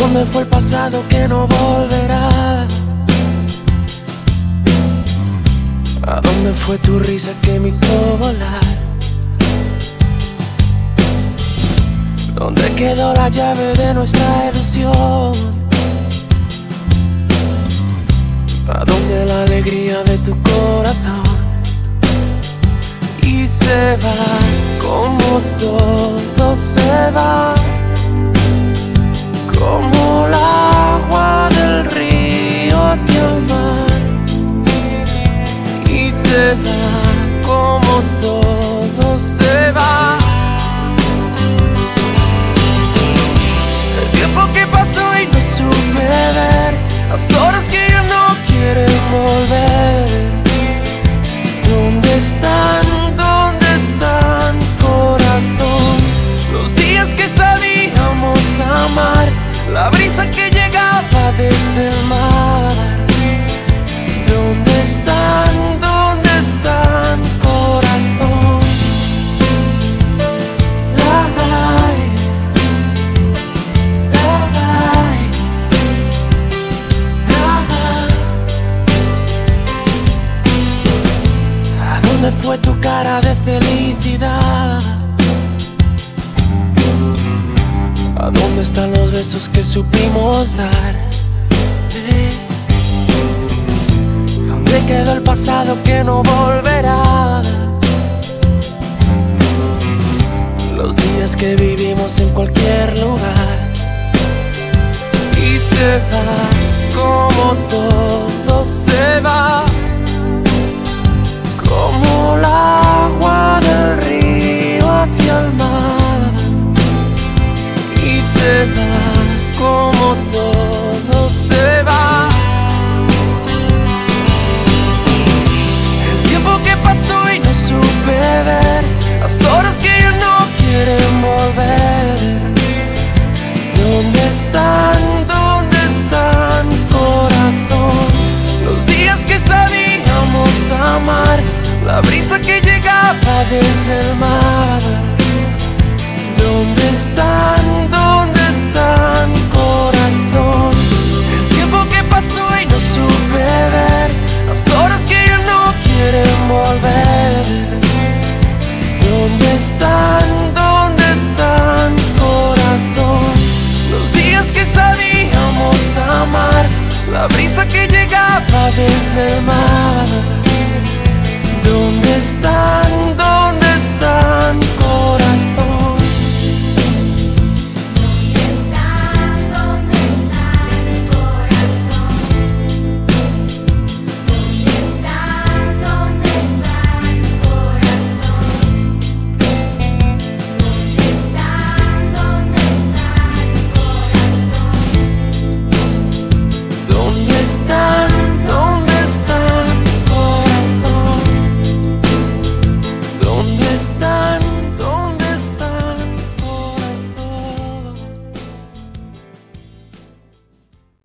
¿Dónde fue el pasado que no volverá? ¿A dónde fue tu risa que me hizo volar? ¿Dónde quedó la llave de nuestra ilusión? ¿A dónde la alegría de tu corazón? Y se va como todo se va, como el agua del río hacia el mar. Y se va como todo se va. El tiempo que pasó y no supe ver, las horas que ya no quieren volver. ¿Dónde están? ¿Dónde están, corazón? Los días que sabíamos amar, la brisa que llegaba desde el mar. ¿Dónde están? ¿Dónde están, corazón? ¿A dónde fue tu cara de felicidad? ¿A dónde están los besos que supimos dar? ¿Dónde quedó el pasado que no volverá? Los días que vivimos en cualquier lugar. Y se va como todo se va, como el agua del río hacia el mar. Y se va como todo se va. El tiempo que pasó y no supe ver, las horas que ya no quieren volver. ¿Dónde están? ¿Dónde están, corazón? Los días que sabíamos amar, la brisa que llegaba desde el mar. ¿Dónde están? ¿Dónde están, corazón? El tiempo que pasó y no supe ver, las horas que ya no quieren volver. ¿Dónde están? ¿Dónde están, corazón? Los días que sabíamos amar, la brisa que llegaba desde el mar. ¿Dónde están?